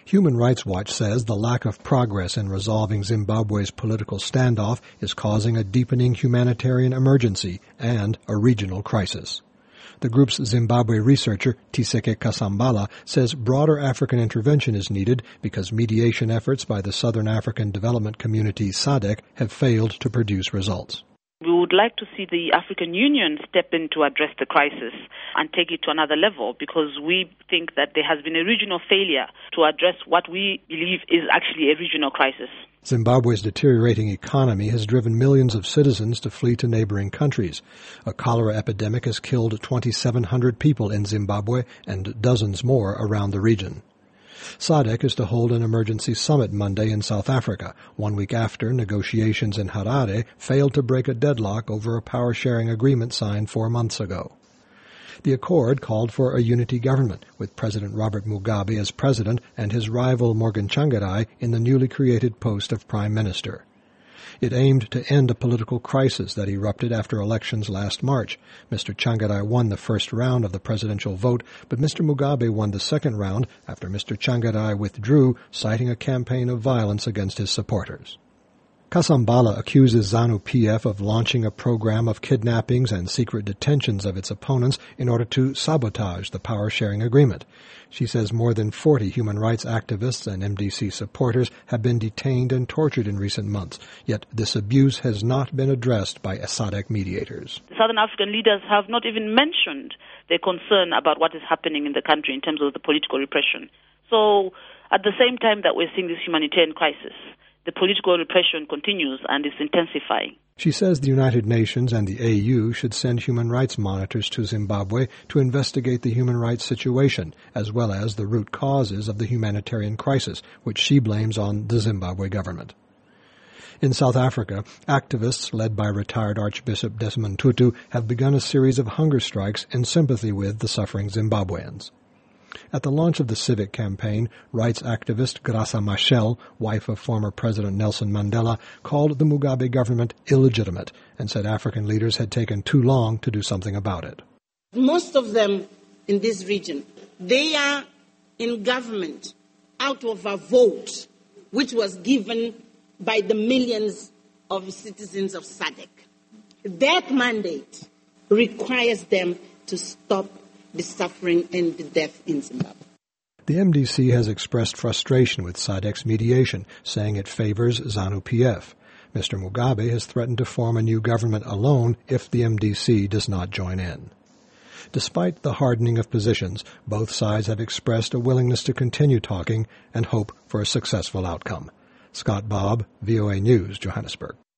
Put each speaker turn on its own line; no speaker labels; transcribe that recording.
Human Rights Watch says the lack of progress in resolving Zimbabwe's political standoff is causing a deepening humanitarian emergency and a regional crisis. The group's Zimbabwe researcher, Tiseke Kasambala, says broader African intervention is needed because mediation efforts by the Southern African Development Community SADC have failed to produce results.
We would like to see the African Union step in to address the crisis and take it to another level, because we think that there has been a regional failure to address what we believe is actually a regional crisis.
Zimbabwe's deteriorating economy has driven millions of citizens to flee to neighboring countries. A cholera epidemic has killed 2,700 people in Zimbabwe and dozens more around the region. SADC is to hold an emergency summit Monday in South Africa, 1 week after negotiations in Harare failed to break a deadlock over a power-sharing agreement signed 4 months ago. The accord called for a unity government, with President Robert Mugabe as president and his rival Morgan Tsvangirai in the newly created post of prime minister. It aimed to end a political crisis that erupted after elections last March. Mr. Tsvangirai won the first round of the presidential vote, but Mr. Mugabe won the second round after Mr. Tsvangirai withdrew, citing a campaign of violence against his supporters. Kasambala accuses ZANU-PF of launching a program of kidnappings and secret detentions of its opponents in order to sabotage the power-sharing agreement. She says more than 40 human rights activists and MDC supporters have been detained and tortured in recent months, yet this abuse has not been addressed by SADC mediators.
The Southern African leaders have not even mentioned their concern about what is happening in the country in terms of the political repression. So at the same time that we're seeing this humanitarian crisis, the political repression continues and is intensifying.
She says the United Nations and the AU should send human rights monitors to Zimbabwe to investigate the human rights situation, as well as the root causes of the humanitarian crisis, which she blames on the Zimbabwe government. In South Africa, activists led by retired Archbishop Desmond Tutu have begun a series of hunger strikes in sympathy with the suffering Zimbabweans. At the launch of the civic campaign, rights activist Graça Machel, wife of former President Nelson Mandela, called the Mugabe government illegitimate and said African leaders had taken too long to do something about it.
Most of them in this region, they are in government out of a vote which was given by the millions of citizens of SADC. That mandate requires them to stop the suffering and the death in Zimbabwe.
The MDC has expressed frustration with SADC's mediation, saying it favors ZANU-PF. Mr. Mugabe has threatened to form a new government alone if the MDC does not join in. Despite the hardening of positions, both sides have expressed a willingness to continue talking and hope for a successful outcome. Scott Bobb, VOA News, Johannesburg.